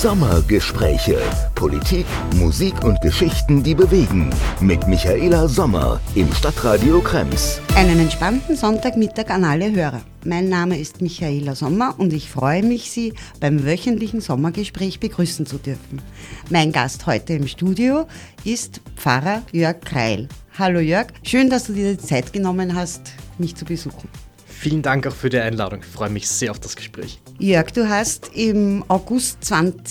Sommergespräche. Politik, Musik und Geschichten, die bewegen. Mit Michaela Sommer im Stadtradio Krems. Einen entspannten Sonntagmittag an alle Hörer. Mein Name ist Michaela Sommer und ich freue mich, Sie beim wöchentlichen Sommergespräch begrüßen zu dürfen. Mein Gast heute im Studio ist Pfarrer Jörg Kreil. Hallo Jörg, schön, dass du dir die Zeit genommen hast, mich zu besuchen. Vielen Dank auch für die Einladung. Ich freue mich sehr auf das Gespräch. Jörg, du hast im August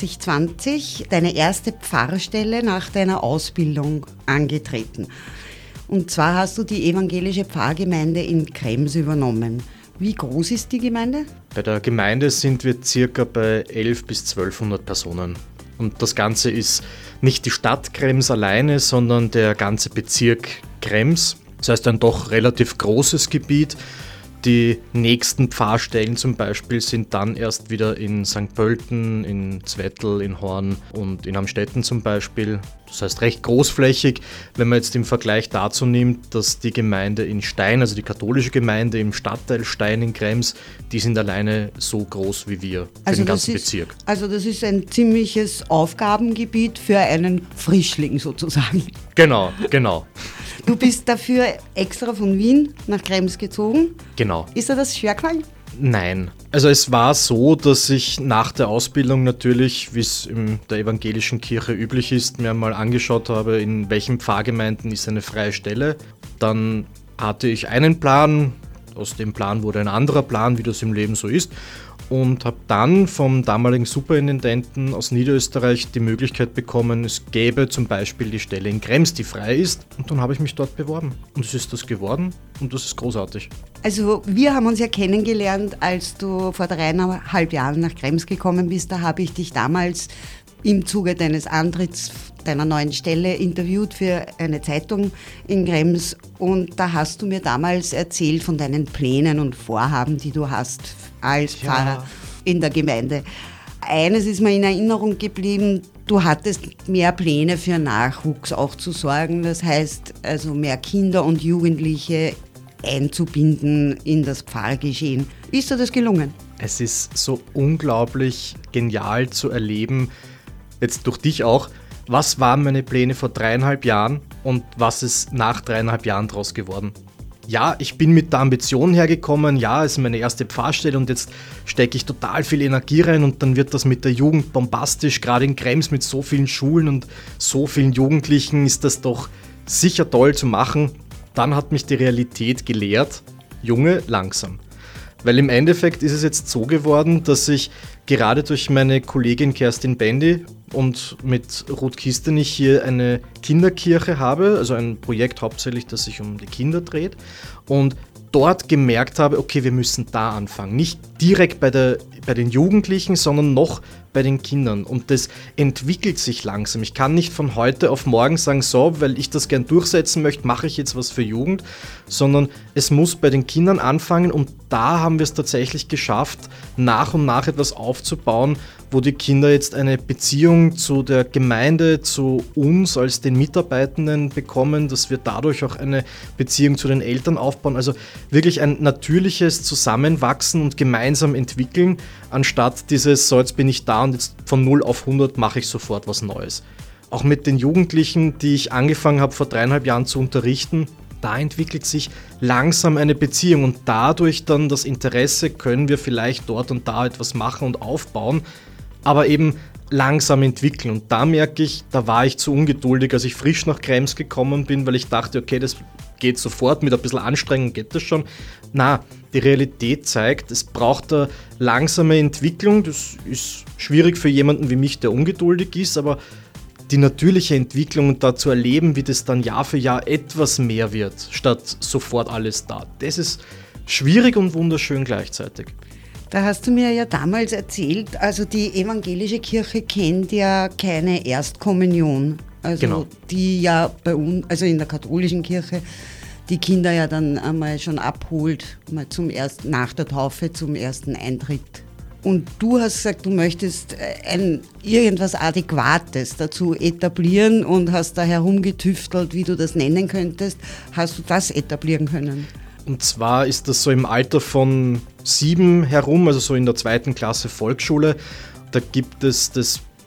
2020 deine erste Pfarrstelle nach deiner Ausbildung angetreten. Und zwar hast du die evangelische Pfarrgemeinde in Krems übernommen. Wie groß ist die Gemeinde? Bei der Gemeinde sind wir circa bei 1100 bis 1200 Personen. Und das Ganze ist nicht die Stadt Krems alleine, sondern der ganze Bezirk Krems. Das heißt, ein doch relativ großes Gebiet. Die nächsten Pfarrstellen zum Beispiel sind dann erst wieder in St. Pölten, in Zwettl, in Horn und in Amstetten zum Beispiel. Das heißt recht großflächig, wenn man jetzt im Vergleich dazu nimmt, dass die Gemeinde in Stein, also die katholische Gemeinde im Stadtteil Stein in Krems, die sind alleine so groß wie wir für den ganzen Bezirk. Also das ist ein ziemliches Aufgabengebiet für einen Frischling sozusagen. Genau. Du bist dafür extra von Wien nach Krems gezogen. Genau. Ist dir das schwer gefallen? Nein. Also es war so, dass ich nach der Ausbildung natürlich, wie es in der evangelischen Kirche üblich ist, mir mal angeschaut habe, in welchen Pfarrgemeinden ist eine freie Stelle. Dann hatte ich einen Plan, aus dem Plan wurde ein anderer Plan, wie das im Leben so ist. Und habe dann vom damaligen Superintendenten aus Niederösterreich die Möglichkeit bekommen, es gäbe zum Beispiel die Stelle in Krems, die frei ist. Und dann habe ich mich dort beworben. Und es ist das geworden und das ist großartig. Also wir haben uns ja kennengelernt, als du vor 3,5 Jahren nach Krems gekommen bist. Da habe ich dich damals im Zuge deines Antritts deiner neuen Stelle interviewt für eine Zeitung in Krems. Und da hast du mir damals erzählt von deinen Plänen und Vorhaben, die du hast als Pfarrer in der Gemeinde. Eines ist mir in Erinnerung geblieben, du hattest mehr Pläne für Nachwuchs auch zu sorgen. Das heißt, also mehr Kinder und Jugendliche einzubinden in das Pfarrgeschehen. Ist dir das gelungen? Es ist so unglaublich genial zu erleben, jetzt durch dich auch, was waren meine Pläne vor 3,5 Jahren und was ist nach 3,5 Jahren daraus geworden. Ja, ich bin mit der Ambition hergekommen, ja, es ist meine erste Pfarrstelle und jetzt stecke ich total viel Energie rein und dann wird das mit der Jugend bombastisch, gerade in Krems mit so vielen Schulen und so vielen Jugendlichen ist das doch sicher toll zu machen. Dann hat mich die Realität gelehrt, Junge, langsam. Weil im Endeffekt ist es jetzt so geworden, dass ich gerade durch meine Kollegin Kerstin Bendy und mit Ruth Kistenich hier eine Kinderkirche habe, also ein Projekt hauptsächlich, das sich um die Kinder dreht und dort gemerkt habe, okay, wir müssen da anfangen. Nicht direkt bei den Jugendlichen, sondern noch bei den Kindern. Und das entwickelt sich langsam. Ich kann nicht von heute auf morgen sagen, so, weil ich das gern durchsetzen möchte, mache ich jetzt was für Jugend, sondern es muss bei den Kindern anfangen und da haben wir es tatsächlich geschafft, nach und nach etwas aufzubauen, wo die Kinder jetzt eine Beziehung zu der Gemeinde, zu uns als den Mitarbeitenden bekommen, dass wir dadurch auch eine Beziehung zu den Eltern aufbauen. Also wirklich ein natürliches Zusammenwachsen und gemeinsam entwickeln, anstatt dieses, so jetzt bin ich da und jetzt von 0 auf 100 mache ich sofort was Neues. Auch mit den Jugendlichen, die ich angefangen habe vor 3,5 Jahren zu unterrichten, da entwickelt sich langsam eine Beziehung und dadurch dann das Interesse, können wir vielleicht dort und da etwas machen und aufbauen, aber eben langsam entwickeln. Und da merke ich, da war ich zu ungeduldig, als ich frisch nach Krems gekommen bin, weil ich dachte, okay, das geht sofort, mit ein bisschen Anstrengung geht das schon. Na, die Realität zeigt, es braucht eine langsame Entwicklung. Das ist schwierig für jemanden wie mich, der ungeduldig ist, aber die natürliche Entwicklung und da zu erleben, wie das dann Jahr für Jahr etwas mehr wird, statt sofort alles da. Das ist schwierig und wunderschön gleichzeitig. Da hast du mir ja damals erzählt, also die evangelische Kirche kennt ja keine Erstkommunion. Also genau. Die ja bei uns, also in der katholischen Kirche, die Kinder ja dann einmal schon abholt, mal nach der Taufe zum ersten Eintritt. Und du hast gesagt, du möchtest irgendwas Adäquates dazu etablieren und hast da herumgetüftelt, wie du das nennen könntest. Hast du das etablieren können? Und zwar ist das so im Alter von 7 herum, also so in der 2. Klasse Volksschule. Da gibt es das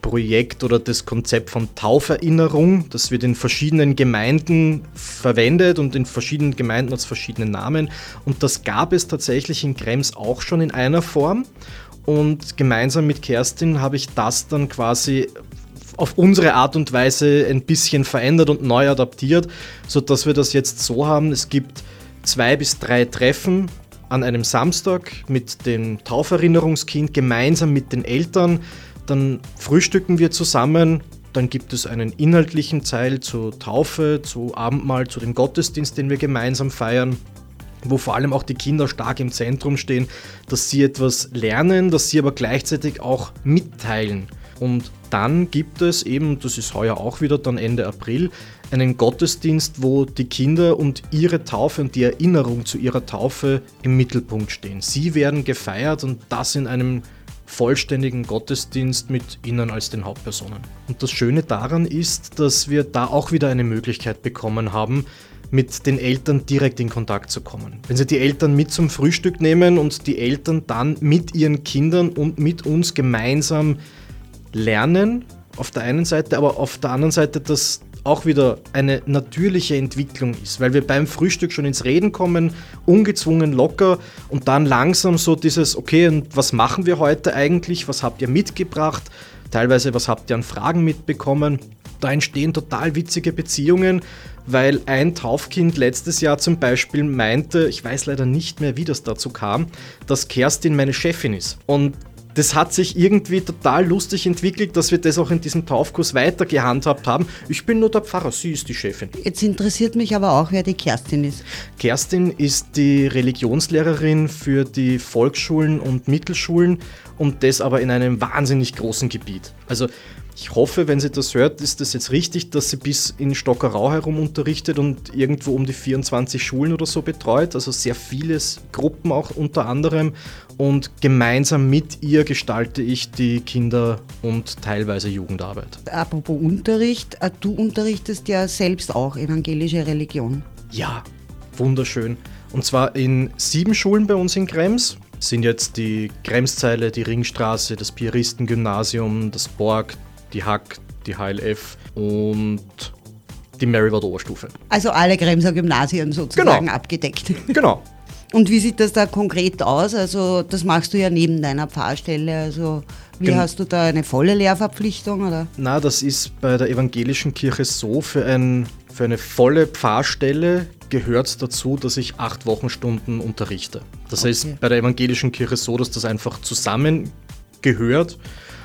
Projekt oder das Konzept von Tauferinnerung. Das wird in verschiedenen Gemeinden verwendet und in verschiedenen Gemeinden hat es verschiedene Namen. Und das gab es tatsächlich in Krems auch schon in einer Form. Und gemeinsam mit Kerstin habe ich das dann quasi auf unsere Art und Weise ein bisschen verändert und neu adaptiert, sodass wir das jetzt so haben, es gibt 2 bis 3 Treffen an einem Samstag mit dem Tauferinnerungskind gemeinsam mit den Eltern, dann frühstücken wir zusammen, dann gibt es einen inhaltlichen Teil zur Taufe, zu Abendmahl, zu dem Gottesdienst, den wir gemeinsam feiern, wo vor allem auch die Kinder stark im Zentrum stehen, dass sie etwas lernen, dass sie aber gleichzeitig auch mitteilen. Und dann gibt es eben, das ist heuer auch wieder, dann Ende April, einen Gottesdienst, wo die Kinder und ihre Taufe und die Erinnerung zu ihrer Taufe im Mittelpunkt stehen. Sie werden gefeiert und das in einem vollständigen Gottesdienst mit ihnen als den Hauptpersonen. Und das Schöne daran ist, dass wir da auch wieder eine Möglichkeit bekommen haben, mit den Eltern direkt in Kontakt zu kommen. Wenn Sie die Eltern mit zum Frühstück nehmen und die Eltern dann mit ihren Kindern und mit uns gemeinsam lernen, auf der einen Seite, aber auf der anderen Seite, dass auch wieder eine natürliche Entwicklung ist, weil wir beim Frühstück schon ins Reden kommen, ungezwungen, locker und dann langsam so dieses, okay, und was machen wir heute eigentlich, was habt ihr mitgebracht, teilweise was habt ihr an Fragen mitbekommen, da entstehen total witzige Beziehungen, weil ein Taufkind letztes Jahr zum Beispiel meinte, ich weiß leider nicht mehr, wie das dazu kam, dass Kerstin meine Chefin ist und das hat sich irgendwie total lustig entwickelt, dass wir das auch in diesem Taufkurs weiter gehandhabt haben. Ich bin nur der Pfarrer, sie ist die Chefin. Jetzt interessiert mich aber auch, wer die Kerstin ist. Kerstin ist die Religionslehrerin für die Volksschulen und Mittelschulen und das aber in einem wahnsinnig großen Gebiet. Also ich hoffe, wenn sie das hört, ist das jetzt richtig, dass sie bis in Stockerau herum unterrichtet und irgendwo um die 24 Schulen oder so betreut, also sehr viele Gruppen auch unter anderem und gemeinsam mit ihr gestalte ich die Kinder- und teilweise Jugendarbeit. Apropos Unterricht, du unterrichtest ja selbst auch evangelische Religion. Ja, wunderschön. Und zwar in 7 Schulen bei uns in Krems. Sind jetzt die Kremszeile, die Ringstraße, das Piaristengymnasium, das Borg, die Hack, die HLF und die Merriward Oberstufe. Also alle Kremser Gymnasien sozusagen abgedeckt. Genau. Und wie sieht das da konkret aus? Also das machst du ja neben deiner Pfarrstelle. Also wie hast du da eine volle Lehrverpflichtung? Oder? Na, das ist bei der evangelischen Kirche so, für eine volle Pfarrstelle gehört dazu, dass ich 8 Wochenstunden unterrichte. Das heißt, bei der evangelischen Kirche so, dass das einfach zusammengehört.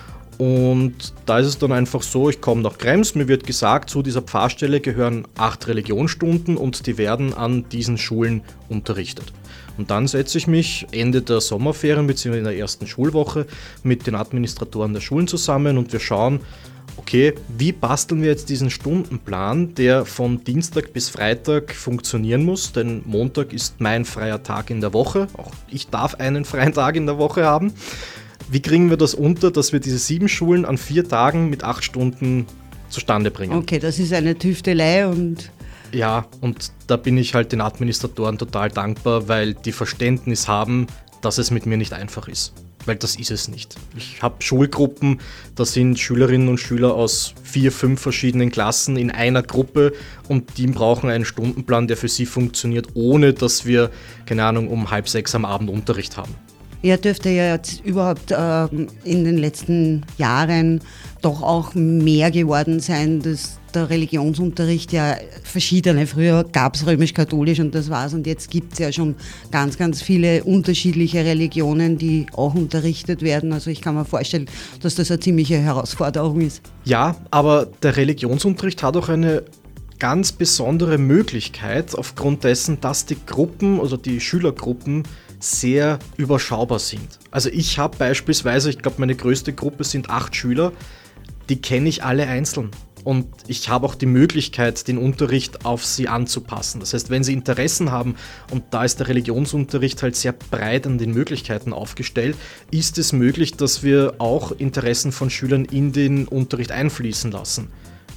Und da ist es dann einfach so, ich komme nach Krems, mir wird gesagt, zu dieser Pfarrstelle gehören 8 Religionsstunden und die werden an diesen Schulen unterrichtet. Und dann setze ich mich Ende der Sommerferien bzw. in der ersten Schulwoche mit den Administratoren der Schulen zusammen und wir schauen, okay, wie basteln wir jetzt diesen Stundenplan, der von Dienstag bis Freitag funktionieren muss, denn Montag ist mein freier Tag in der Woche, auch ich darf einen freien Tag in der Woche haben. Wie kriegen wir das unter, dass wir diese 7 Schulen an 4 Tagen mit 8 Stunden zustande bringen? Okay, das ist eine Tüftelei und... Ja, und da bin ich halt den Administratoren total dankbar, weil die Verständnis haben, dass es mit mir nicht einfach ist. Weil das ist es nicht. Ich habe Schulgruppen, da sind Schülerinnen und Schüler aus 4, 5 verschiedenen Klassen in einer Gruppe und die brauchen einen Stundenplan, der für sie funktioniert, ohne dass wir, keine Ahnung, um 5:30 am Abend Unterricht haben. Ja, dürfte ja jetzt überhaupt in den letzten Jahren doch auch mehr geworden sein, dass der Religionsunterricht ja verschiedene, früher gab es römisch-katholisch und das war's und jetzt gibt es ja schon ganz, ganz viele unterschiedliche Religionen, die auch unterrichtet werden. Also ich kann mir vorstellen, dass das eine ziemliche Herausforderung ist. Ja, aber der Religionsunterricht hat auch eine ganz besondere Möglichkeit aufgrund dessen, dass die Gruppen, also die Schülergruppen, sehr überschaubar sind. Also ich habe beispielsweise, ich glaube meine größte Gruppe sind 8 Schüler, die kenne ich alle einzeln. Und ich habe auch die Möglichkeit, den Unterricht auf sie anzupassen. Das heißt, wenn sie Interessen haben, und da ist der Religionsunterricht halt sehr breit an den Möglichkeiten aufgestellt, ist es möglich, dass wir auch Interessen von Schülern in den Unterricht einfließen lassen.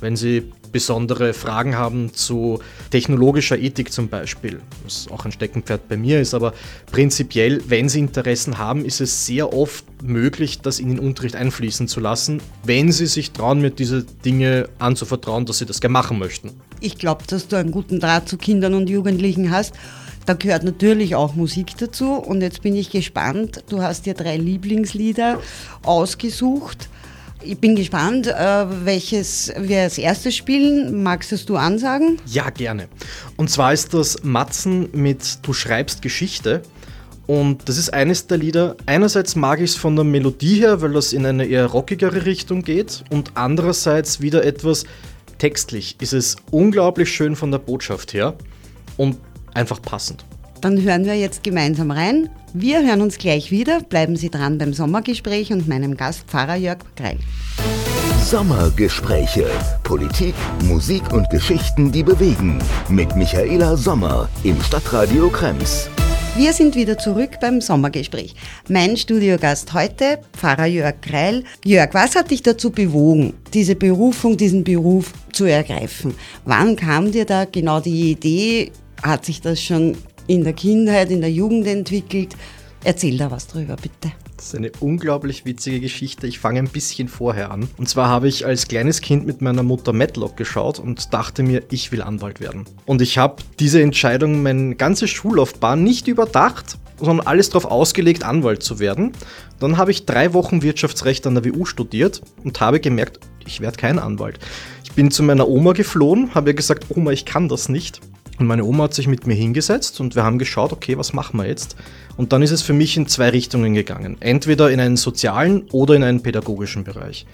Wenn Sie besondere Fragen haben zu technologischer Ethik zum Beispiel, was auch ein Steckenpferd bei mir ist, aber prinzipiell, wenn Sie Interessen haben, ist es sehr oft möglich, das in den Unterricht einfließen zu lassen, wenn Sie sich trauen, mir diese Dinge anzuvertrauen, dass Sie das gerne machen möchten. Ich glaube, dass du einen guten Draht zu Kindern und Jugendlichen hast. Da gehört natürlich auch Musik dazu und jetzt bin ich gespannt. Du hast dir 3 Lieblingslieder ausgesucht. Ich bin gespannt, welches wir als erstes spielen. Magst es du ansagen? Ja, gerne. Und zwar ist das Matzen mit Du schreibst Geschichte. Und das ist eines der Lieder. Einerseits mag ich es von der Melodie her, weil das in eine eher rockigere Richtung geht. Und andererseits wieder etwas textlich. Ist es unglaublich schön von der Botschaft her und einfach passend. Dann hören wir jetzt gemeinsam rein. Wir hören uns gleich wieder. Bleiben Sie dran beim Sommergespräch und meinem Gast Pfarrer Jörg Greil. Sommergespräche. Politik, Musik und Geschichten, die bewegen. Mit Michaela Sommer im Stadtradio Krems. Wir sind wieder zurück beim Sommergespräch. Mein Studiogast heute, Pfarrer Jörg Greil. Jörg, was hat dich dazu bewogen, diese Berufung, diesen Beruf zu ergreifen? Wann kam dir da genau die Idee? Hat sich das schon in der Kindheit, in der Jugend entwickelt? Erzähl da was drüber, bitte. Das ist eine unglaublich witzige Geschichte. Ich fange ein bisschen vorher an. Und zwar habe ich als kleines Kind mit meiner Mutter Matlock geschaut und dachte mir, ich will Anwalt werden. Und ich habe diese Entscheidung, meine ganze Schullaufbahn nicht überdacht, sondern alles darauf ausgelegt, Anwalt zu werden. Dann habe ich 3 Wochen Wirtschaftsrecht an der WU studiert und habe gemerkt, ich werde kein Anwalt. Ich bin zu meiner Oma geflohen, habe ihr gesagt, Oma, ich kann das nicht. Und meine Oma hat sich mit mir hingesetzt und wir haben geschaut, okay, was machen wir jetzt? Und dann ist es für mich in 2 Richtungen gegangen. Entweder in einen sozialen oder in einen pädagogischen Bereich.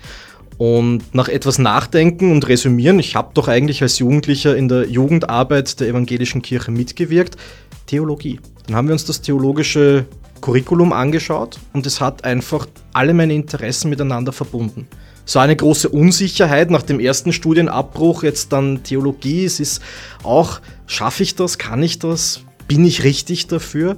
Und nach etwas Nachdenken und Resümieren, ich habe doch eigentlich als Jugendlicher in der Jugendarbeit der evangelischen Kirche mitgewirkt, Theologie. Dann haben wir uns das theologische Curriculum angeschaut und es hat einfach alle meine Interessen miteinander verbunden. So eine große Unsicherheit nach dem ersten Studienabbruch, jetzt dann Theologie, es ist auch, schaffe ich das, kann ich das, bin ich richtig dafür?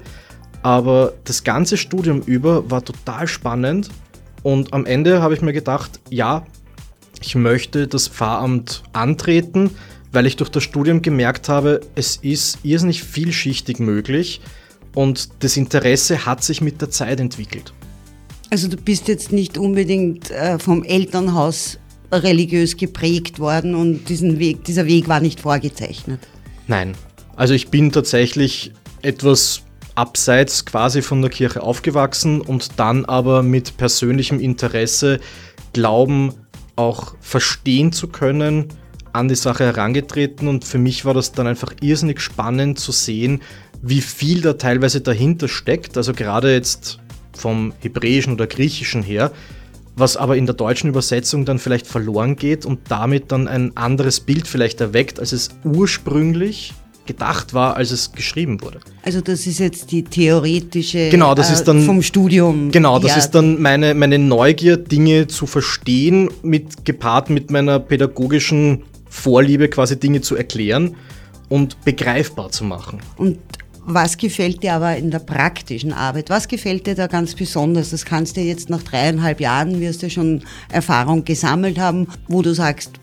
Aber das ganze Studium über war total spannend und am Ende habe ich mir gedacht, ja, ich möchte das Pfarramt antreten, weil ich durch das Studium gemerkt habe, es ist irrsinnig vielschichtig möglich und das Interesse hat sich mit der Zeit entwickelt. Also du bist jetzt nicht unbedingt vom Elternhaus religiös geprägt worden und dieser Weg war nicht vorgezeichnet? Nein, also ich bin tatsächlich etwas abseits quasi von der Kirche aufgewachsen und dann aber mit persönlichem Interesse Glauben auch verstehen zu können, an die Sache herangetreten und für mich war das dann einfach irrsinnig spannend zu sehen, wie viel da teilweise dahinter steckt, also gerade jetzt vom Hebräischen oder Griechischen her, was aber in der deutschen Übersetzung dann vielleicht verloren geht und damit dann ein anderes Bild vielleicht erweckt, als es ursprünglich gedacht war, als es geschrieben wurde. Also das ist jetzt die theoretische genau, das ist dann, vom Studium. Genau, das ist dann meine Neugier, Dinge zu verstehen, gepaart mit meiner pädagogischen Vorliebe, quasi Dinge zu erklären und begreifbar zu machen. Und was gefällt dir aber in der praktischen Arbeit? Was gefällt dir da ganz besonders? Das kannst du jetzt nach 3,5 Jahren, wirst du schon Erfahrung gesammelt haben, wo du sagst,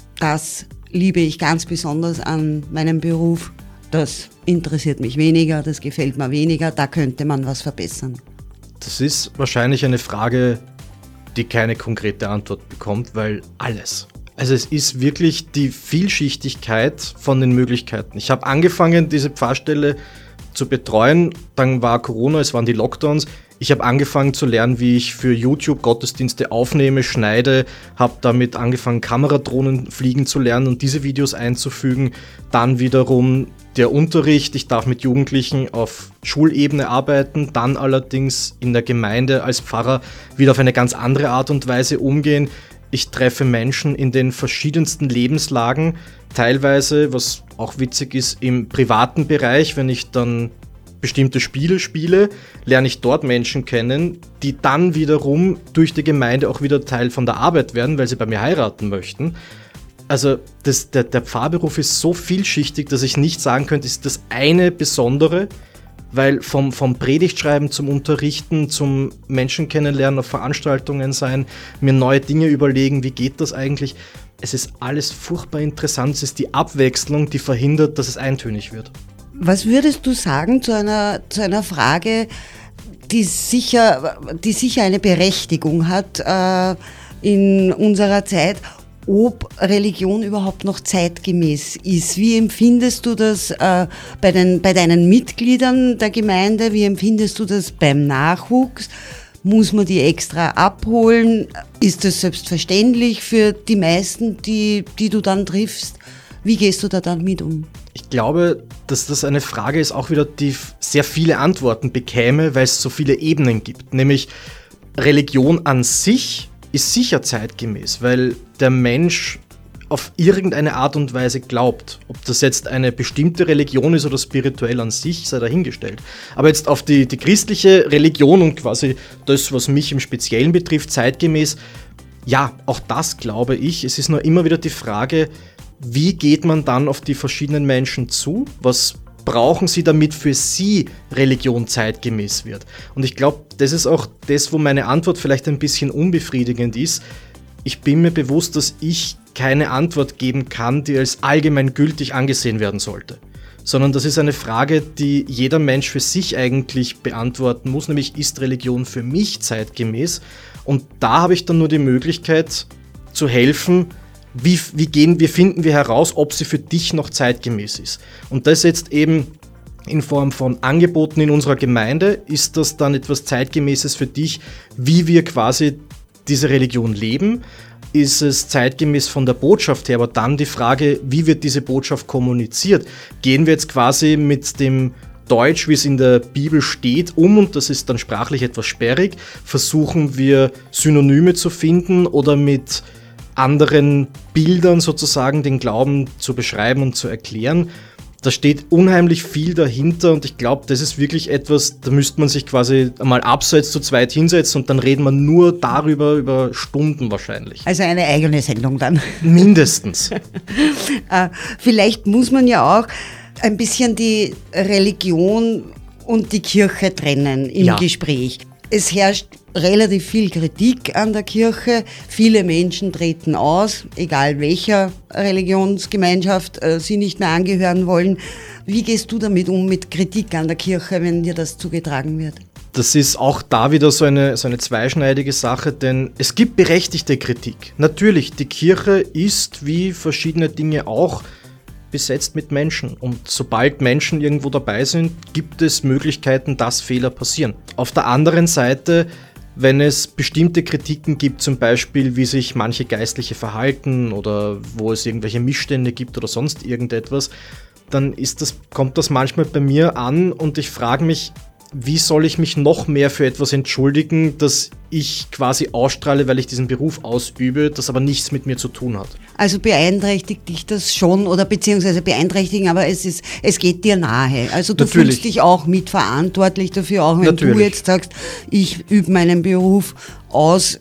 das liebe ich ganz besonders an meinem Beruf. Das interessiert mich weniger, das gefällt mir weniger, da könnte man was verbessern. Das ist wahrscheinlich eine Frage, die keine konkrete Antwort bekommt, weil alles. Also es ist wirklich die Vielschichtigkeit von den Möglichkeiten. Ich habe angefangen, diese Pfarrstelle zu betreuen, dann war Corona, es waren die Lockdowns. Ich habe angefangen zu lernen, wie ich für YouTube Gottesdienste aufnehme, schneide, habe damit angefangen, Kameradrohnen fliegen zu lernen und diese Videos einzufügen. Dann wiederum der Unterricht, ich darf mit Jugendlichen auf Schulebene arbeiten, dann allerdings in der Gemeinde als Pfarrer wieder auf eine ganz andere Art und Weise umgehen. Ich treffe Menschen in den verschiedensten Lebenslagen, teilweise, was auch witzig ist, im privaten Bereich, wenn ich dann bestimmte Spiele spiele, lerne ich dort Menschen kennen, die dann wiederum durch die Gemeinde auch wieder Teil von der Arbeit werden, weil sie bei mir heiraten möchten. Also der Pfarrberuf ist so vielschichtig, dass ich nicht sagen könnte, ist das eine Besondere, weil vom Predigtschreiben zum Unterrichten, zum Menschen kennenlernen, auf Veranstaltungen sein, mir neue Dinge überlegen, wie geht das eigentlich, es ist alles furchtbar interessant. Es ist die Abwechslung, die verhindert, dass es eintönig wird. Was würdest du sagen zu einer Frage, die sicher eine Berechtigung hat in unserer Zeit, ob Religion überhaupt noch zeitgemäß ist? Wie empfindest du das bei deinen Mitgliedern der Gemeinde? Wie empfindest du das beim Nachwuchs? Muss man die extra abholen? Ist das selbstverständlich für die meisten, die du dann triffst? Wie gehst du da dann mit um? Ich glaube, dass das eine Frage ist, auch wieder, die sehr viele Antworten bekäme, weil es so viele Ebenen gibt. Nämlich Religion an sich ist sicher zeitgemäß, weil der Mensch auf irgendeine Art und Weise glaubt. Ob das jetzt eine bestimmte Religion ist oder spirituell an sich, sei dahingestellt. Aber jetzt auf die christliche Religion und quasi das, was mich im Speziellen betrifft, zeitgemäß, ja, auch das glaube ich. Es ist nur immer wieder die Frage, wie geht man dann auf die verschiedenen Menschen zu? Was brauchen sie, damit für sie Religion zeitgemäß wird? Und ich glaube, das ist auch das, wo meine Antwort vielleicht ein bisschen unbefriedigend ist. Ich bin mir bewusst, dass ich keine Antwort geben kann, die als allgemein gültig angesehen werden sollte. Sondern das ist eine Frage, die jeder Mensch für sich eigentlich beantworten muss, nämlich ist Religion für mich zeitgemäß? Und da habe ich dann nur die Möglichkeit zu helfen, wie finden wir heraus, ob sie für dich noch zeitgemäß ist. Und das jetzt eben in Form von Angeboten in unserer Gemeinde. Ist das dann etwas Zeitgemäßes für dich, wie wir quasi diese Religion leben? Ist es zeitgemäß von der Botschaft her? Aber dann die Frage, wie wird diese Botschaft kommuniziert? Gehen wir jetzt quasi mit dem Deutsch, wie es in der Bibel steht, und das ist dann sprachlich etwas sperrig? Versuchen wir Synonyme zu finden oder mit anderen Bildern sozusagen den Glauben zu beschreiben und zu erklären? Da steht unheimlich viel dahinter und ich glaube, das ist wirklich etwas, da müsste man sich quasi einmal abseits zu zweit hinsetzen und dann reden wir nur darüber, über Stunden wahrscheinlich. Also eine eigene Sendung dann. Mindestens. Vielleicht muss man ja auch ein bisschen die Religion und die Kirche trennen im Gespräch. Es herrscht relativ viel Kritik an der Kirche. Viele Menschen treten aus, egal welcher Religionsgemeinschaft sie nicht mehr angehören wollen. Wie gehst du damit um, mit Kritik an der Kirche, wenn dir das zugetragen wird? Das ist auch da wieder so eine zweischneidige Sache, denn es gibt berechtigte Kritik. Natürlich, die Kirche ist, wie verschiedene Dinge auch, besetzt mit Menschen. Und sobald Menschen irgendwo dabei sind, gibt es Möglichkeiten, dass Fehler passieren. Auf der anderen Seite, wenn es bestimmte Kritiken gibt, zum Beispiel, wie sich manche Geistliche verhalten oder wo es irgendwelche Missstände gibt oder sonst irgendetwas, dann kommt das manchmal bei mir an und ich frage mich, wie soll ich mich noch mehr für etwas entschuldigen, das ich quasi ausstrahle, weil ich diesen Beruf ausübe, das aber nichts mit mir zu tun hat. Also beeinträchtigt dich das schon oder beziehungsweise beeintrachten, aber es geht dir nahe. Also du fühlst dich auch mitverantwortlich dafür, auch wenn du jetzt sagst, ich übe meinen Beruf aus,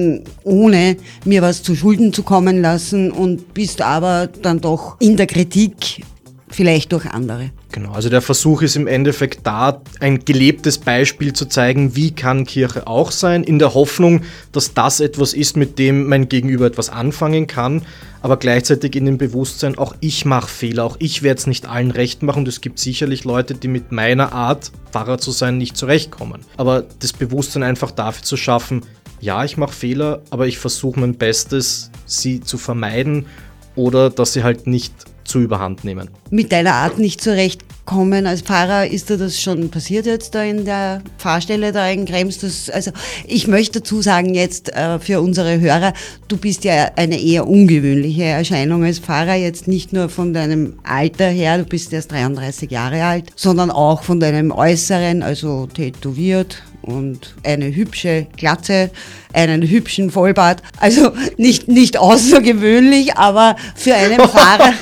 ohne mir was zu Schulden zu kommen lassen und bist aber dann doch in der Kritik, vielleicht durch andere. Genau, also der Versuch ist im Endeffekt da, ein gelebtes Beispiel zu zeigen, wie kann Kirche auch sein, in der Hoffnung, dass das etwas ist, mit dem mein Gegenüber etwas anfangen kann, aber gleichzeitig in dem Bewusstsein, auch ich mache Fehler, auch ich werde es nicht allen recht machen und es gibt sicherlich Leute, die mit meiner Art, Pfarrer zu sein, nicht zurechtkommen. Aber das Bewusstsein einfach dafür zu schaffen, ja, ich mache Fehler, aber ich versuche mein Bestes, sie zu vermeiden oder dass sie halt nicht zu überhand nehmen. Mit deiner Art nicht zurechtkommen als Pfarrer, ist dir das schon passiert jetzt da in der Pfarrstelle da in Krems? Also ich möchte dazu sagen jetzt für unsere Hörer, du bist ja eine eher ungewöhnliche Erscheinung als Pfarrer, jetzt nicht nur von deinem Alter her, du bist erst 33 Jahre alt, sondern auch von deinem Äußeren, also tätowiert und eine hübsche Glatze, einen hübschen Vollbart. Also nicht außergewöhnlich, aber für einen Pfarrer...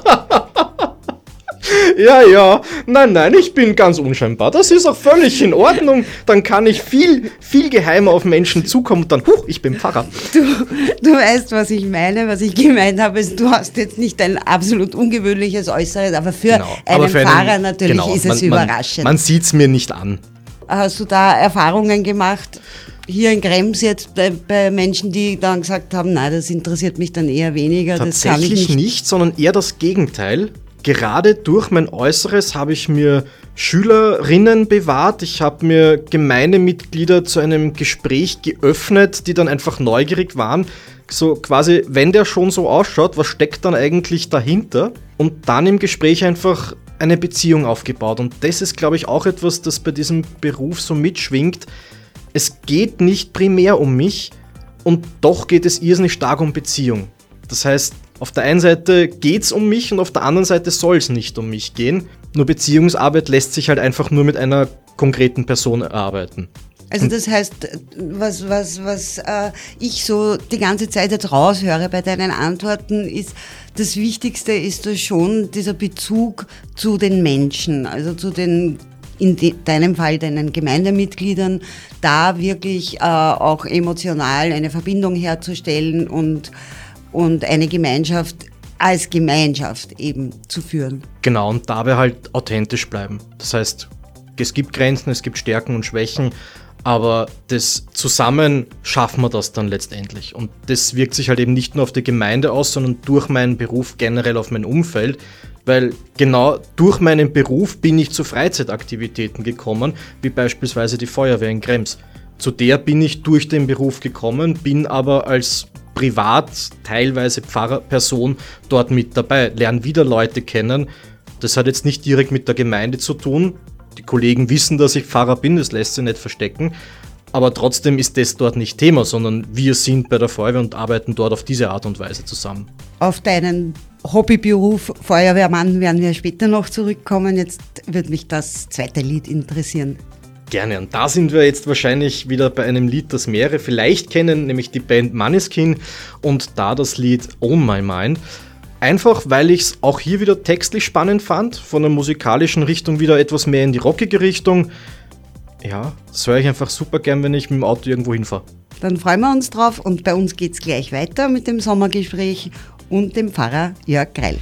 Ja, nein, ich bin ganz unscheinbar. Das ist auch völlig in Ordnung. Dann kann ich viel geheimer auf Menschen zukommen und dann, ich bin Pfarrer. Du weißt, was ich meine, was ich gemeint habe. Du hast jetzt nicht ein absolut ungewöhnliches Äußeres, aber für einen Pfarrer natürlich ist es überraschend. Man sieht es mir nicht an. Hast du da Erfahrungen gemacht? hier in Krems jetzt bei Menschen, die dann gesagt haben, nein, das interessiert mich dann eher weniger. Tatsächlich das kann ich nicht, sondern eher das Gegenteil. Gerade durch mein Äußeres habe ich mir Schülerinnen bewahrt, ich habe mir Gemeindemitglieder zu einem Gespräch geöffnet, die dann einfach neugierig waren. So quasi, wenn der schon so ausschaut, was steckt dann eigentlich dahinter? Und dann im Gespräch einfach eine Beziehung aufgebaut. Und das ist, glaube ich, auch etwas, das bei diesem Beruf so mitschwingt. Es geht nicht primär um mich und doch geht es irrsinnig stark um Beziehung. Das heißt, auf der einen Seite geht es um mich und auf der anderen Seite soll es nicht um mich gehen. Nur Beziehungsarbeit lässt sich halt einfach nur mit einer konkreten Person erarbeiten. Also das heißt, was ich so die ganze Zeit jetzt raushöre bei deinen Antworten ist, das Wichtigste ist da schon dieser Bezug zu den Menschen, also zu den, deinem Fall deinen Gemeindemitgliedern, da wirklich auch emotional eine Verbindung herzustellen und eine Gemeinschaft als Gemeinschaft eben zu führen. Genau, und dabei halt authentisch bleiben. Das heißt, es gibt Grenzen, es gibt Stärken und Schwächen, aber das zusammen schaffen wir das dann letztendlich. Und das wirkt sich halt eben nicht nur auf die Gemeinde aus, sondern durch meinen Beruf generell auf mein Umfeld, weil genau durch meinen Beruf bin ich zu Freizeitaktivitäten gekommen, wie beispielsweise die Feuerwehr in Krems. Zu der bin ich durch den Beruf gekommen, bin aber als privat, teilweise Pfarrerperson dort mit dabei, lerne wieder Leute kennen. Das hat jetzt nicht direkt mit der Gemeinde zu tun. Die Kollegen wissen, dass ich Pfarrer bin, das lässt sich nicht verstecken. Aber trotzdem ist das dort nicht Thema, sondern wir sind bei der Feuerwehr und arbeiten dort auf diese Art und Weise zusammen. Auf deinen Hobbyberuf Feuerwehrmann werden wir später noch zurückkommen. Jetzt würde mich das zweite Lied interessieren. Gerne, und da sind wir jetzt wahrscheinlich wieder bei einem Lied, das mehrere vielleicht kennen, nämlich die Band Måneskin und da das Lied Own My Mind. Einfach, weil ich es auch hier wieder textlich spannend fand, von der musikalischen Richtung wieder etwas mehr in die rockige Richtung. Ja, das höre ich einfach super gern, wenn ich mit dem Auto irgendwo hinfahre. Dann freuen wir uns drauf und bei uns geht es gleich weiter mit dem Sommergespräch und dem Pfarrer Jörg Greil.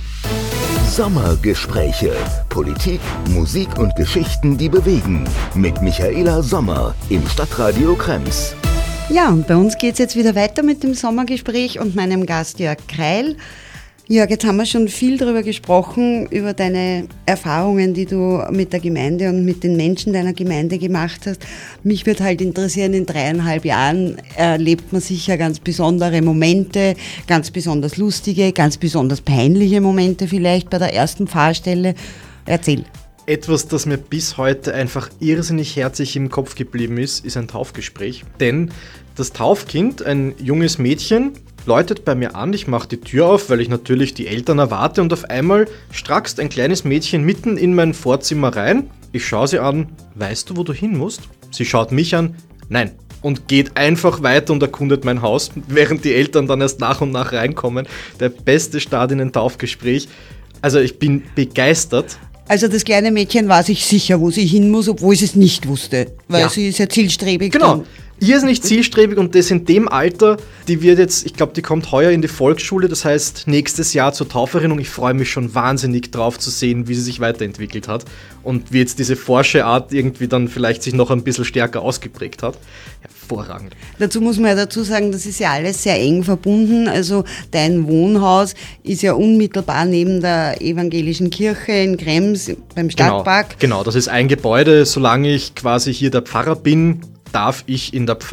Sommergespräche. Politik, Musik und Geschichten, die bewegen. Mit Michaela Sommer im Stadtradio Krems. Ja, und bei uns geht es jetzt wieder weiter mit dem Sommergespräch und meinem Gast Jörg Greil. Jörg, jetzt haben wir schon viel darüber gesprochen, über deine Erfahrungen, die du mit der Gemeinde und mit den Menschen deiner Gemeinde gemacht hast. Mich würde halt interessieren, in 3,5 Jahren erlebt man sicher ganz besondere Momente, ganz besonders lustige, ganz besonders peinliche Momente vielleicht bei der ersten Pfarrstelle. Erzähl. Etwas, das mir bis heute einfach irrsinnig herzlich im Kopf geblieben ist ein Taufgespräch. Denn das Taufkind, ein junges Mädchen, läutet bei mir an, ich mache die Tür auf, weil ich natürlich die Eltern erwarte und auf einmal strackst ein kleines Mädchen mitten in mein Vorzimmer rein. Ich schaue sie an, weißt du, wo du hin musst? Sie schaut mich an, nein. Und geht einfach weiter und erkundet mein Haus, während die Eltern dann erst nach und nach reinkommen. Der beste Start in ein Taufgespräch. Also ich bin begeistert. Also das kleine Mädchen war sich sicher, wo sie hin muss, obwohl sie es nicht wusste, weil sie ist ja zielstrebig. Genau. Ihr ist nicht zielstrebig und das in dem Alter, die wird jetzt, ich glaube, die kommt heuer in die Volksschule, das heißt nächstes Jahr zur Tauferinnerung. Ich freue mich schon wahnsinnig drauf zu sehen, wie sie sich weiterentwickelt hat und wie jetzt diese forsche Art irgendwie dann vielleicht sich noch ein bisschen stärker ausgeprägt hat. Hervorragend. Dazu muss man ja dazu sagen, das ist ja alles sehr eng verbunden. Also dein Wohnhaus ist ja unmittelbar neben der evangelischen Kirche in Krems beim Stadtpark. Genau, das ist ein Gebäude. Solange ich quasi hier der Pfarrer bin, darf ich in dem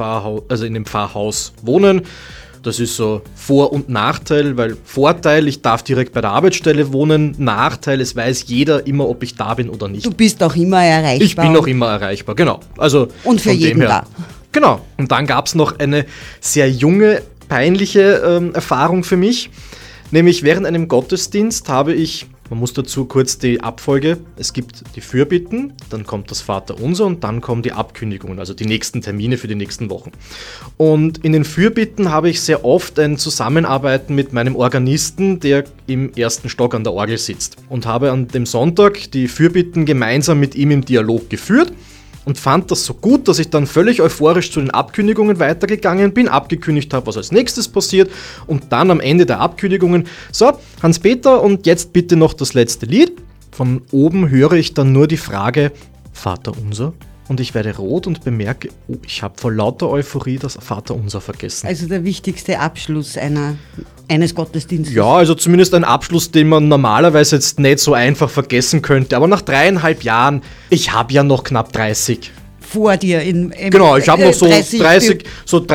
Pfarrhaus wohnen. Das ist so Vor- und Nachteil, weil Vorteil, ich darf direkt bei der Arbeitsstelle wohnen. Nachteil, es weiß jeder immer, ob ich da bin oder nicht. Du bist auch immer erreichbar. Ich bin auch immer erreichbar, genau. Also und für jeden da. Genau. Und dann gab es noch eine sehr junge, peinliche Erfahrung für mich. Nämlich während einem Gottesdienst habe ich, man muss dazu kurz die Abfolge, es gibt die Fürbitten, dann kommt das Vaterunser und dann kommen die Abkündigungen, also die nächsten Termine für die nächsten Wochen. Und in den Fürbitten habe ich sehr oft ein Zusammenarbeiten mit meinem Organisten, der im ersten Stock an der Orgel sitzt. Und habe an dem Sonntag die Fürbitten gemeinsam mit ihm im Dialog geführt. Und fand das so gut, dass ich dann völlig euphorisch zu den Abkündigungen weitergegangen bin, abgekündigt habe, was als nächstes passiert und dann am Ende der Abkündigungen, so, Hans-Peter, und jetzt bitte noch das letzte Lied. Von oben höre ich dann nur die Frage, Vater unser, und ich werde rot und bemerke, oh, ich habe vor lauter Euphorie das Vaterunser vergessen. Also der wichtigste Abschluss eines Gottesdienstes. Ja, also zumindest ein Abschluss, den man normalerweise jetzt nicht so einfach vergessen könnte. Aber nach 3,5 Jahren, ich habe ja noch knapp 30. Vor dir Genau, ich habe noch so 32,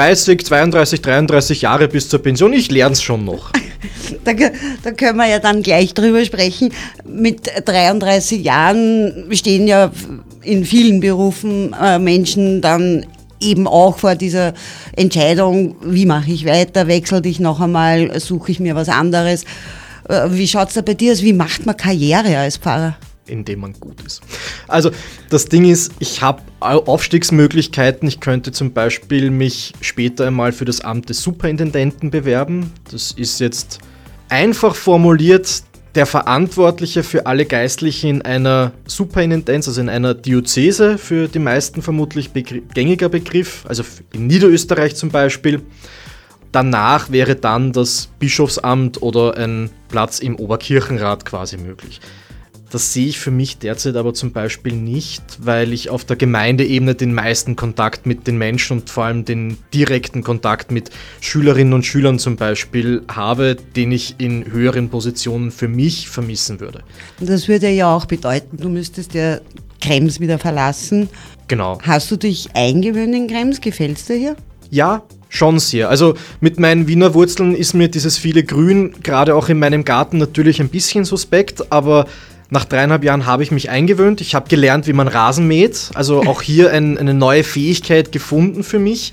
33 Jahre bis zur Pension. Ich lerne es schon noch. Da können wir ja dann gleich drüber sprechen. Mit 33 Jahren stehen ja in vielen Berufen Menschen dann eben auch vor dieser Entscheidung, wie mache ich weiter, wechsle ich noch einmal, suche ich mir was anderes. Wie schaut es da bei dir aus? Wie macht man Karriere als Pfarrer? Indem man gut ist. Also das Ding ist, ich habe Aufstiegsmöglichkeiten. Ich könnte zum Beispiel mich später einmal für das Amt des Superintendenten bewerben. Das ist jetzt einfach formuliert der Verantwortliche für alle Geistlichen in einer Superintendenz, also in einer Diözese, für die meisten vermutlich gängiger Begriff, also in Niederösterreich zum Beispiel. Danach wäre dann das Bischofsamt oder ein Platz im Oberkirchenrat quasi möglich. Das sehe ich für mich derzeit aber zum Beispiel nicht, weil ich auf der Gemeindeebene den meisten Kontakt mit den Menschen und vor allem den direkten Kontakt mit Schülerinnen und Schülern zum Beispiel habe, den ich in höheren Positionen für mich vermissen würde. Das würde ja auch bedeuten, du müsstest ja Krems wieder verlassen. Genau. Hast du dich eingewöhnt in Krems? Gefällt es dir hier? Ja, schon sehr. Also mit meinen Wiener Wurzeln ist mir dieses viele Grün, gerade auch in meinem Garten, natürlich ein bisschen suspekt, aber nach 3,5 Jahren habe ich mich eingewöhnt. Ich habe gelernt, wie man Rasen mäht. Also auch hier eine neue Fähigkeit gefunden für mich.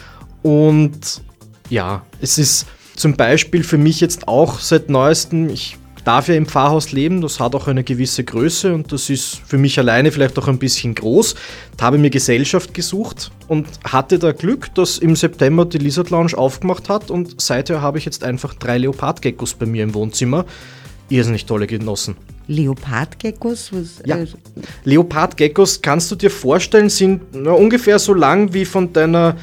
Und ja, es ist zum Beispiel für mich jetzt auch seit Neuestem, ich darf ja im Pfarrhaus leben, das hat auch eine gewisse Größe und das ist für mich alleine vielleicht auch ein bisschen groß. Da habe ich mir Gesellschaft gesucht und hatte da Glück, dass im September die Lizard Lounge aufgemacht hat und seither habe ich jetzt einfach 3 Leopardgeckos bei mir im Wohnzimmer. Irrsinnig tolle Genossen. Leopardgeckos? Ja. Leopardgeckos, kannst du dir vorstellen, sind ungefähr so lang wie von deinem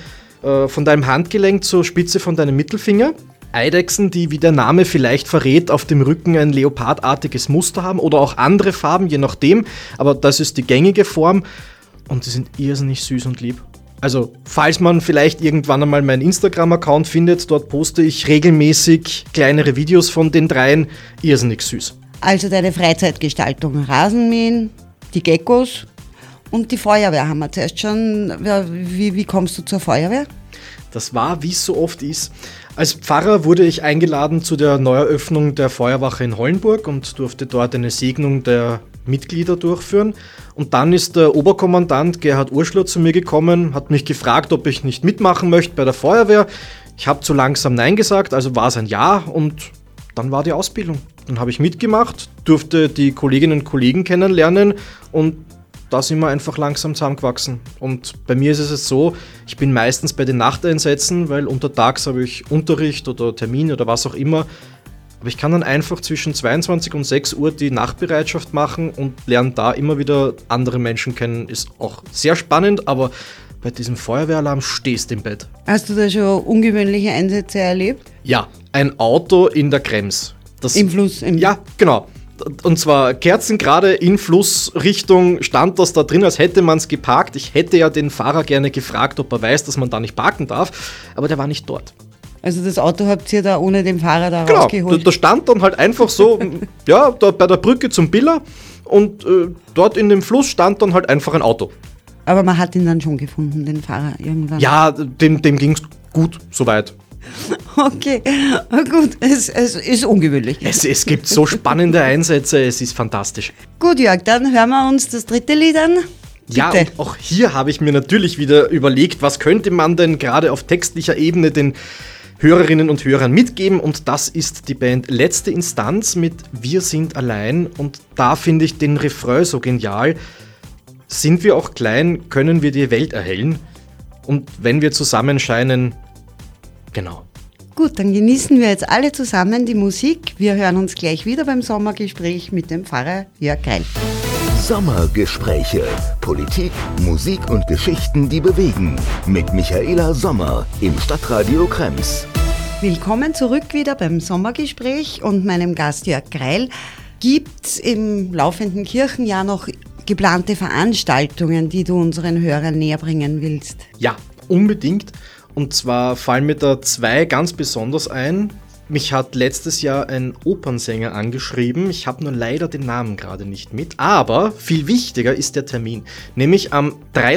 Handgelenk zur Spitze von deinem Mittelfinger. Eidechsen, die, wie der Name vielleicht verrät, auf dem Rücken ein leopardartiges Muster haben oder auch andere Farben, je nachdem. Aber das ist die gängige Form und die sind irrsinnig süß und lieb. Also, falls man vielleicht irgendwann einmal meinen Instagram-Account findet, dort poste ich regelmäßig kleinere Videos von den 3, irrsinnig süß. Also deine Freizeitgestaltung, Rasenmähen, die Geckos und die Feuerwehr haben wir zuerst schon. Wie kommst du zur Feuerwehr? Das war, wie es so oft ist. Als Pfarrer wurde ich eingeladen zu der Neueröffnung der Feuerwache in Hollenburg und durfte dort eine Segnung der Mitglieder durchführen. Und dann ist der Oberkommandant Gerhard Urschler zu mir gekommen, hat mich gefragt, ob ich nicht mitmachen möchte bei der Feuerwehr. Ich habe zu langsam Nein gesagt, also war es ein Ja und dann war die Ausbildung. Dann habe ich mitgemacht, durfte die Kolleginnen und Kollegen kennenlernen und da sind wir einfach langsam zusammengewachsen. Und bei mir ist es jetzt so, ich bin meistens bei den Nachteinsätzen, weil untertags habe ich Unterricht oder Termin oder was auch immer. Aber ich kann dann einfach zwischen 22 und 6 Uhr die Nachtbereitschaft machen und lerne da immer wieder andere Menschen kennen. Ist auch sehr spannend, aber bei diesem Feuerwehralarm stehst du im Bett. Hast du da schon ungewöhnliche Einsätze erlebt? Ja, ein Auto in der Krems. Im Fluss? Ja, genau. Und zwar kerzengerade in Flussrichtung stand das da drin, als hätte man es geparkt. Ich hätte ja den Fahrer gerne gefragt, ob er weiß, dass man da nicht parken darf, aber der war nicht dort. Also das Auto habt ihr da ohne den Fahrer da rausgeholt? Genau, da stand dann halt einfach so, ja, da bei der Brücke zum Biller und dort in dem Fluss stand dann halt einfach ein Auto. Aber man hat ihn dann schon gefunden, den Fahrer irgendwann? Ja, dem ging es gut, soweit. Okay, gut, es ist ungewöhnlich. Es gibt so spannende Einsätze, es ist fantastisch. Gut, Jörg, dann hören wir uns das 3. Lied an. Bitte. Ja, und auch hier habe ich mir natürlich wieder überlegt, was könnte man denn gerade auf textlicher Ebene den Hörerinnen und Hörern mitgeben, und das ist die Band Letzte Instanz mit Wir sind allein, und da finde ich den Refrain so genial. Sind wir auch klein, können wir die Welt erhellen, und wenn wir zusammen scheinen, genau. Gut, dann genießen wir jetzt alle zusammen die Musik. Wir hören uns gleich wieder beim Sommergespräch mit dem Pfarrer Jörg Greil. Sommergespräche. Politik, Musik und Geschichten, die bewegen. Mit Michaela Sommer im Stadtradio Krems. Willkommen zurück wieder beim Sommergespräch und meinem Gast Jörg Greil. Gibt es im laufenden Kirchenjahr noch geplante Veranstaltungen, die du unseren Hörern näher bringen willst? Ja, unbedingt. Und zwar fallen mir da 2 ganz besonders ein. Mich hat letztes Jahr ein Opernsänger angeschrieben. Ich habe nur leider den Namen gerade nicht mit. Aber viel wichtiger ist der Termin. Nämlich am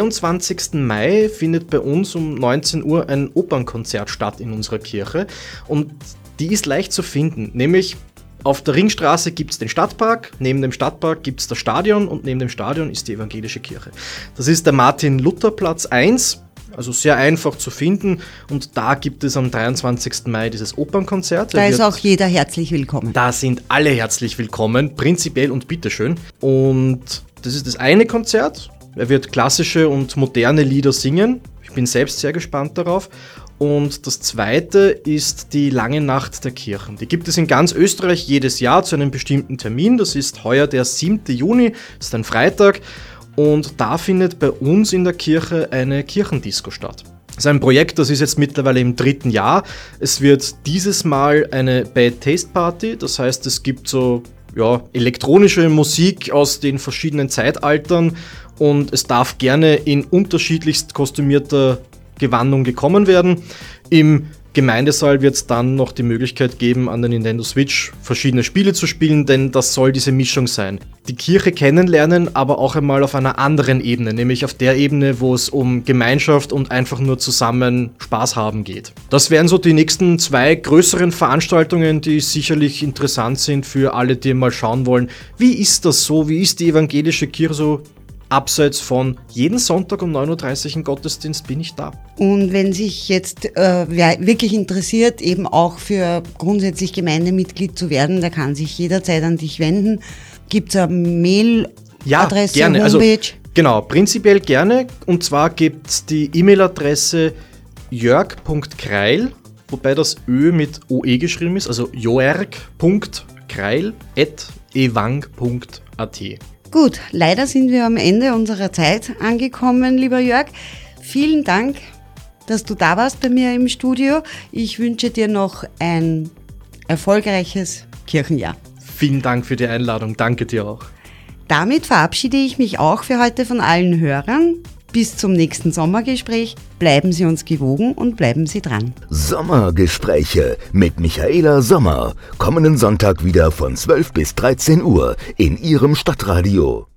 23. Mai findet bei uns um 19 Uhr ein Opernkonzert statt in unserer Kirche. Und die ist leicht zu finden. Nämlich auf der Ringstraße gibt es den Stadtpark, neben dem Stadtpark gibt es das Stadion und neben dem Stadion ist die evangelische Kirche. Das ist der Martin-Luther-Platz 1. Also sehr einfach zu finden und da gibt es am 23. Mai dieses Opernkonzert. Da ist auch jeder herzlich willkommen. Da sind alle herzlich willkommen, prinzipiell und bitteschön. Und das ist das eine Konzert. Er wird klassische und moderne Lieder singen. Ich bin selbst sehr gespannt darauf. Und das zweite ist die Lange Nacht der Kirchen. Die gibt es in ganz Österreich jedes Jahr zu einem bestimmten Termin. Das ist heuer der 7. Juni, das ist ein Freitag. Und da findet bei uns in der Kirche eine Kirchendisco statt. Das ist ein Projekt, das ist jetzt mittlerweile im 3. Jahr. Es wird dieses Mal eine Bad Taste Party, das heißt, es gibt so elektronische Musik aus den verschiedenen Zeitaltern und es darf gerne in unterschiedlichst kostümierter Gewandung gekommen werden. Im Gemeindesaal wird es dann noch die Möglichkeit geben, an der Nintendo Switch verschiedene Spiele zu spielen, denn das soll diese Mischung sein. Die Kirche kennenlernen, aber auch einmal auf einer anderen Ebene, nämlich auf der Ebene, wo es um Gemeinschaft und einfach nur zusammen Spaß haben geht. Das wären so die nächsten 2 größeren Veranstaltungen, die sicherlich interessant sind für alle, die mal schauen wollen, wie ist das so, wie ist die evangelische Kirche so? Abseits von jeden Sonntag um 9.30 Uhr im Gottesdienst bin ich da. Und wenn sich jetzt wer wirklich interessiert, eben auch für grundsätzlich Gemeindemitglied zu werden, der kann sich jederzeit an dich wenden. Gibt es eine Mailadresse, gerne. Homepage? Also, genau, prinzipiell gerne. Und zwar gibt es die E-Mail-Adresse jörg.kreil, wobei das Ö mit OE geschrieben ist, also joerg.kreil@ewang.at. Gut, leider sind wir am Ende unserer Zeit angekommen, lieber Jörg. Vielen Dank, dass du da warst bei mir im Studio. Ich wünsche dir noch ein erfolgreiches Kirchenjahr. Vielen Dank für die Einladung, danke dir auch. Damit verabschiede ich mich auch für heute von allen Hörern. Bis zum nächsten Sommergespräch. Bleiben Sie uns gewogen und bleiben Sie dran. Sommergespräche mit Michaela Sommer. Kommenden Sonntag wieder von 12 bis 13 Uhr in Ihrem Stadtradio.